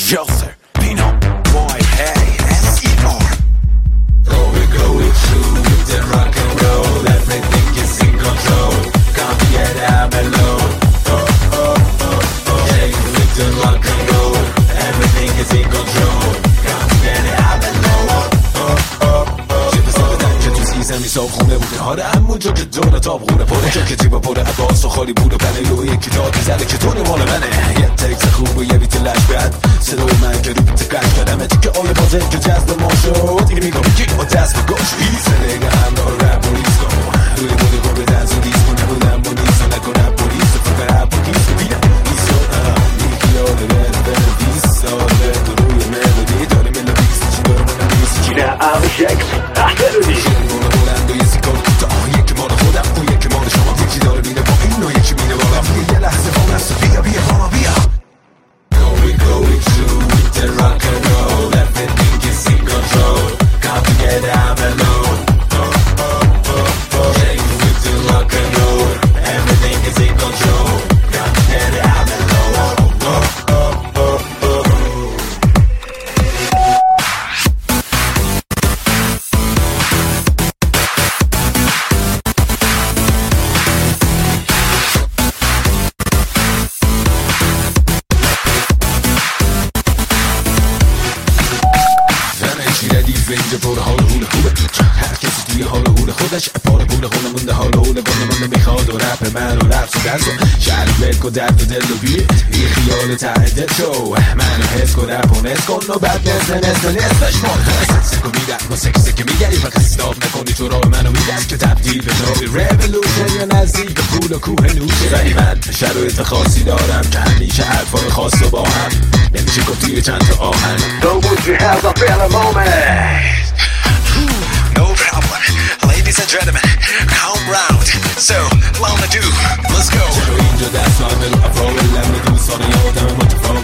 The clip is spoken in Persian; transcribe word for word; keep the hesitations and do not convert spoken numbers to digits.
Yoser, Pino, Boy, Hey, S E R. Going, going through with the rock and roll. Everything is in control. Can't get out alone. Oh, oh, oh, oh. Hey, with the rock and roll. Everything is in control. Can't get out alone. Oh, oh, oh. شده سبتن که تو سیزمی صاف خونه بوده حالا همون جا که دونه تاب خونه پره جا که جیبا پره عباس و خالی بوده پنه و یکی داد میزده که تونه مال منه یه تکس خوب و یه بیت لش بد صدای من که رو بیت قش کردمه که آیه بازه که جذب ما شد دیگه میگم که با دست به گوش ایسه نگه هم دار رب و ریسکو روی بوده گوه دنس و دیسکو نبودم با نیسو نکنم پولیس و فکر هم پولیس و بیدم ایسو یکی یاده بره بره بیس ساله تو روی ملودی داره ملودیست چی داره منم نیست چی نه عوشک احترونی شنگونه بلند و یه سیکار کوتاه یکی مال خودم اون یکی مال شما یکی داره بینه با این و یکی بینه بالا یه لحظه با نفسه بیا بیا ماما بیا Going, going through with the rock and roll. Everything is in control. Can't get out alone. Oh, oh, oh, oh. Hey, with the rock and roll. Everything is in control. Can't get out alone. Oh, oh, oh, oh. اینجا پر حال هول خوبه هر کسی توی حال هول خودش پاره پول خونه مونده حال هول بانه مونده میخواد و رپ من و رفت و درس و شهر بلک و درد و دل و بیت این خیال ته دل شو منو حس کن رپ و نس کن و بعد نصف نصف نصفش مال سکو میدم با سکی سکی میگری فقط ستاپ نکنی تو راه منو میدم که تبدیل به نوعی ریولوشن یا نزدیک به پول و کوه نوشه ولی من شرایط خاصی دارم که همیشه حرفای خاص و با هم نمیشه گفت توی چند تا آهن So would you have a better moment? No problem. Ladies and gentlemen, come round. So, long to do. Let's go. چرا اینجا دست همه رو افرار لمه دوستان یادم متفاهم